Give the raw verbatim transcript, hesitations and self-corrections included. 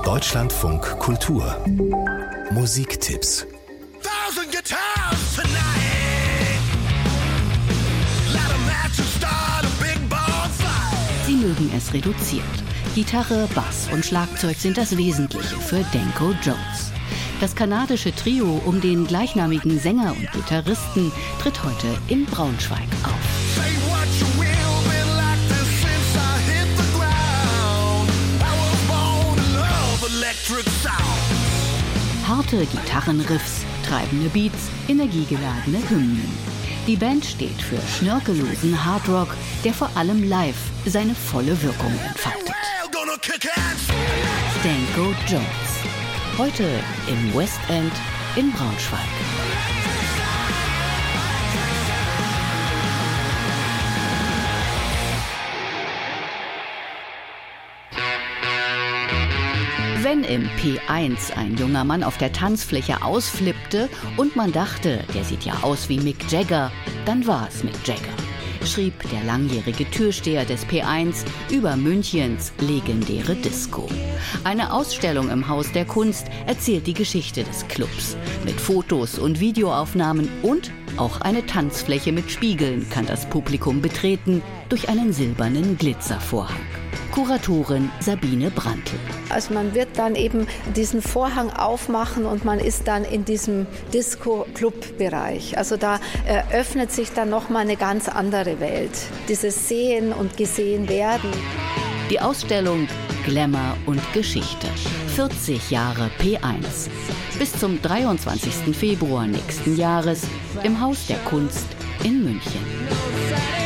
Deutschlandfunk Kultur Musiktipps. Sie mögen es reduziert. Gitarre, Bass und Schlagzeug sind das Wesentliche für Danko Jones. Das kanadische Trio um den gleichnamigen Sänger und Gitarristen tritt heute in Braunschweig auf. Harte Gitarrenriffs, treibende Beats, energiegeladene Hymnen. Die Band steht für schnörkellosen Hardrock, der vor allem live seine volle Wirkung entfaltet. Danko Jones. Heute im West End in Braunschweig. Wenn im P eins ein junger Mann auf der Tanzfläche ausflippte und man dachte, der sieht ja aus wie Mick Jagger, dann war es Mick Jagger, schrieb der langjährige Türsteher des P eins über Münchens legendäre Disco. Eine Ausstellung im Haus der Kunst erzählt die Geschichte des Clubs. Mit Fotos und Videoaufnahmen und auch eine Tanzfläche mit Spiegeln kann das Publikum betreten durch einen silbernen Glitzervorhang. Kuratorin Sabine Brandl. Also man wird dann eben diesen Vorhang aufmachen und man ist dann in diesem Disco-Club-Bereich. Also da eröffnet sich dann nochmal eine ganz andere Welt. Dieses Sehen und Gesehen werden. Die Ausstellung Glamour und Geschichte. vierzig Jahre P eins. Bis zum dreiundzwanzigsten Februar nächsten Jahres im Haus der Kunst in München.